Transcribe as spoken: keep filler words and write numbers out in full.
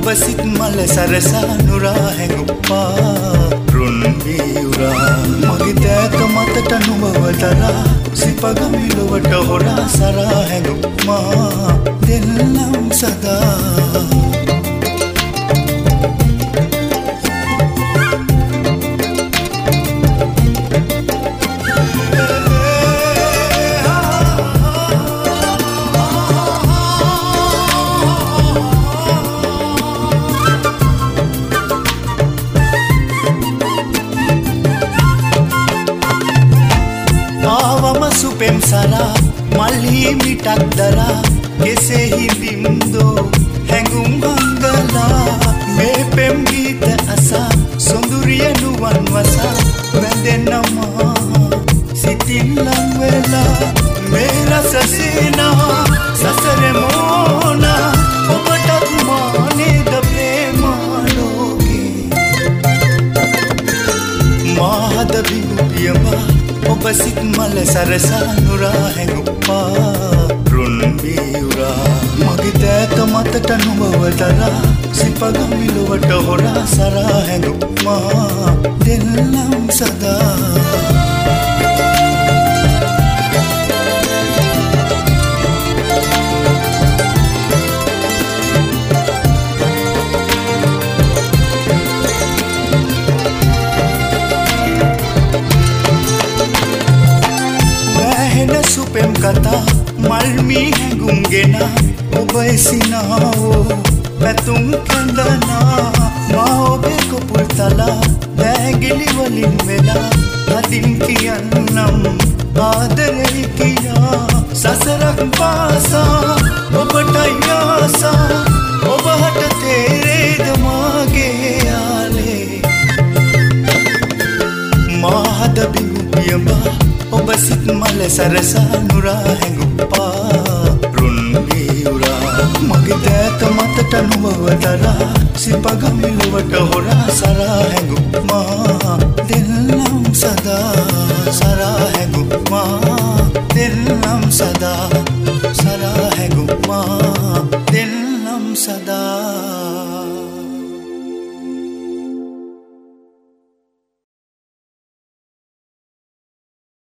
සිත් මල සරසා නුරා හැඟුප්පා රුන් වීඋරා මගේ දෑත මතට නුඹවතරා සිපගමි ලොවට හොරා සරා හැඟුප්මා දෙල්නම් සදා සුපෙම් සරා මල්හි මිටක් දරා කෙසේ හිඳින්දෝ හැඟුම් හංගලා මේ පෙම් ගීත අසා සොඳුරිය නුවන් වසා වැඳෙනවා සිතින් ලං වෙලා මේ රස සීනා සසර මොනා ඔබටත් මානේද ප්‍රේමාලෝකේ මාහද බිඹියවා ඔබ සිත් මල සරසා නුරා හැඟුප්පා රුන් වීඋරා මගේ දෑත මතට නුඹවතරා සිපගමි ලොවට හොරා සරා හැඟුප්මා දෙල්නම් සදා සුපෙම් කතා මල්මි හැඟුම් ගෙනා ඔබ එසිනාවෝ පැතුම් කැඳනා මා ඔබේ කොපුල් තලා දෑගිලි වලින් වෙලා අදින් කියන්නම් ආදරේ කියා සසරක් පාසා ඔබටයි ආසා ඔබට තේරේද මාගේ යාලේ මාහද බිඹියබා ඔබ සිත් මල සරසා නුරා හැඟුප්පා රුන් වීඋරා මගේ දෑත මතට නුඹවතරා සිපගමි ලොවට හොරා සරා හැඟුප්මා දෙල්නම් සදා සරා හැඟුප්මා දෙල්නම් සදා සරා හැඟුප්මා දෙල්නම් සදා